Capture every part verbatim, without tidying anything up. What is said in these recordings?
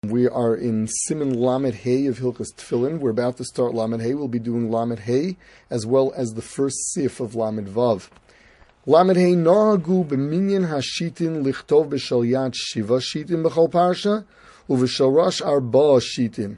We are in Siman Lamed Hey of Hilchos Tefillin. We're about to start Lamed Hey. We'll be doing Lamed Hey as well as the first sif of Lamed Vav. Lamed Hey Nohagu b'minyan hashitin lichtov b'shal yad shiva shitin b'chol parsha u'v'shal rosh arba shitin.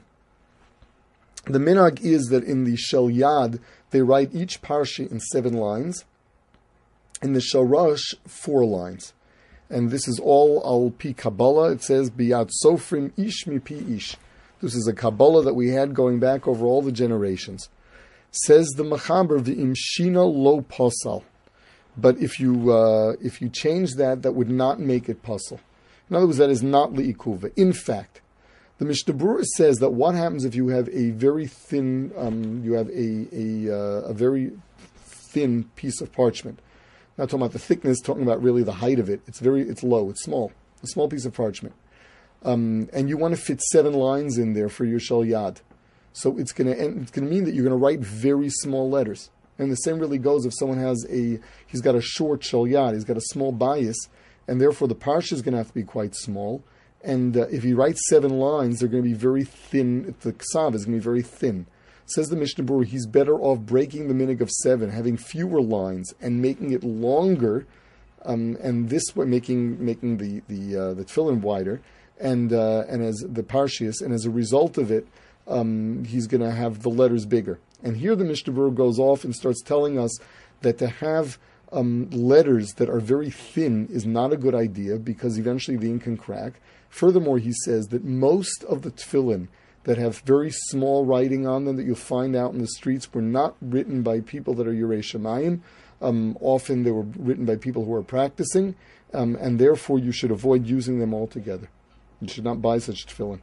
The minhag is that in the Shal Yad they write each parsha in seven lines. In the Shal Rosh, four lines. And this is all al pi Kabbalah. It says biyad sofrim ish mi pi ish. This is a Kabbalah that we had going back over all the generations. Says the Machaber v'im shina lo posal. But if you uh, if you change that, that would not make it posal. In other words, that is not li'ikuva. In fact, the Mishnah Berurah says that what happens if you have a very thin, um, you have a a, uh, a very thin piece of parchment. Not talking about the thickness, talking about really the height of it. It's very, it's low, it's small, a small piece of parchment, um, and you want to fit seven lines in there for your Shal Yad. So it's going to it's going to mean that you're going to write very small letters. And the same really goes if someone has a, he's got a short Shal Yad, he's got a small bias, and therefore the parsha is going to have to be quite small. And uh, if he writes seven lines, they're going to be very thin. The ksav is going to be very thin. Says the Mishnah Berurah, he's better off breaking the minhag of seven, having fewer lines, and making it longer, um, and this way making making the the uh, the tefillin wider, and uh, and as the parshias, and as a result of it, um, he's going to have the letters bigger. And here the Mishnah Berurah goes off and starts telling us that to have um, letters that are very thin is not a good idea because eventually the ink can crack. Furthermore, he says that most of the tefillin that have very small writing on them that you'll find out in the streets were not written by people that are Yirei Shamayim. Um, often they were written by people who are practicing, um, and therefore you should avoid using them altogether. You should not buy such tefillin.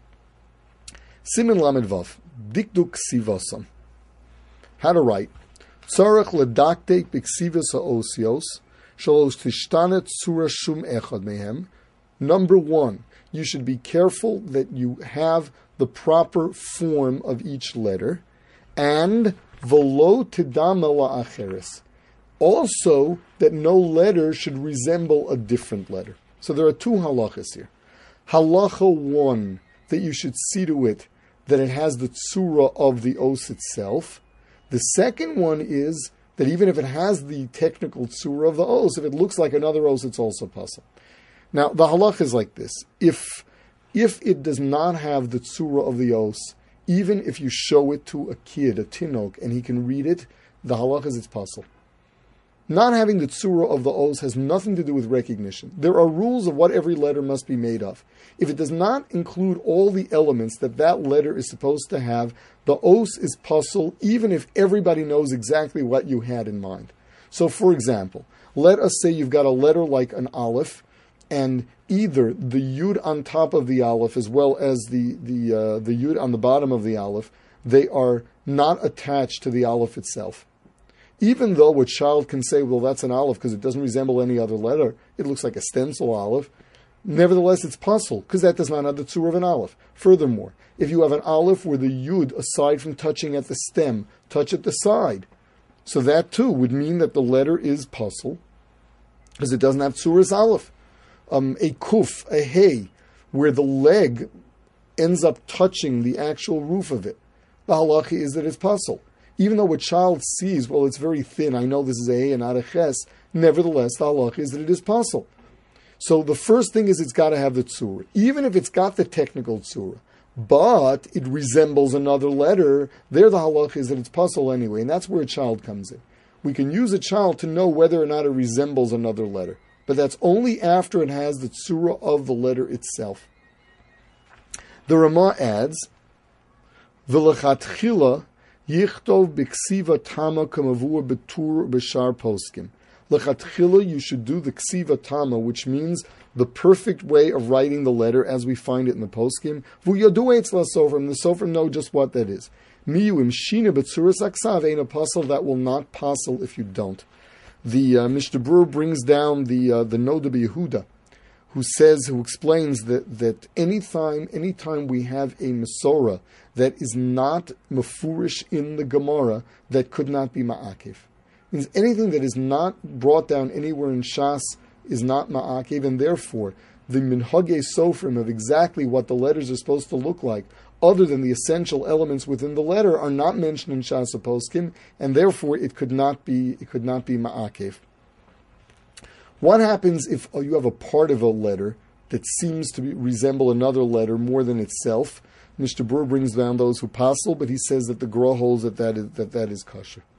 Siman Lamed Vav, Dikduk Sivasam. How to write. Tzarech ledaktek b'ksivas ha'osios, shalosh tishtanet tzura shum echad mehem. Number one, you should be careful that you have the proper form of each letter, and velo tidama la'acheres. Also, that no letter should resemble a different letter. So there are two halachas here. Halacha one, that you should see to it that it has the tzura of the os itself. The second one is that even if it has the technical tzura of the os, if it looks like another os, it's also possible. Now, the halacha is like this. If If it does not have the tzura of the os, even if you show it to a kid, a tinok, and he can read it, the halach is it's possible. Not having the tzura of the os has nothing to do with recognition. There are rules of what every letter must be made of. If it does not include all the elements that that letter is supposed to have, the os is possible, even if everybody knows exactly what you had in mind. So, for example, let us say you've got a letter like an aleph, and either the yud on top of the aleph as well as the the uh, the yud on the bottom of the aleph, they are not attached to the aleph itself. Even though a child can say, well, that's an aleph because it doesn't resemble any other letter, it looks like a stencil aleph, nevertheless it's possible because that does not have the tzur of an aleph. Furthermore, if you have an aleph where the yud, aside from touching at the stem, touch at the side, so that too would mean that the letter is possible because it doesn't have tzuras aleph. Um, a kuf, a hay, where the leg ends up touching the actual roof of it. The halacha is that it's puzzle. Even though a child sees, well, it's very thin, I know this is a hay and not a ches, nevertheless, the halacha is that it is puzzle. So the first thing is it's got to have the tzura. Even if it's got the technical tzura, but it resembles another letter, there the halacha is that it's puzzle anyway, and that's where a child comes in. We can use a child to know whether or not it resembles another letter. But that's only after it has the tzura of the letter itself. The Ramah adds, "V'lechatchila yichtov b'ksiva tama kamavur betur b'shar poskim." Lechatchila, you should do the ksiva tama, which means the perfect way of writing the letter as we find it in the poskim. V'yadu etz lasofrim, the sofrim know just what that is. Miyu im shina b'tzuras aksav ein a puzzle that will not puzzle if you don't. The uh, Mishnah Berurah brings down the uh, the Noda B'Yehuda, who says, who explains that that anytime anytime we have a Masorah that is not mafurish in the Gemara, that could not be ma'akev. Means anything that is not brought down anywhere in Shas is not ma'akev, and therefore the minhage sofrim of exactly what the letters are supposed to look like, other than the essential elements within the letter, are not mentioned in Shas Poskim, and therefore it could not be it could not be ma'akev. What happens if you have a part of a letter that seems to be, resemble another letter more than itself? Mister Brewer brings down those who passel, but he says that the Gra holds that that is, that, that is kosher.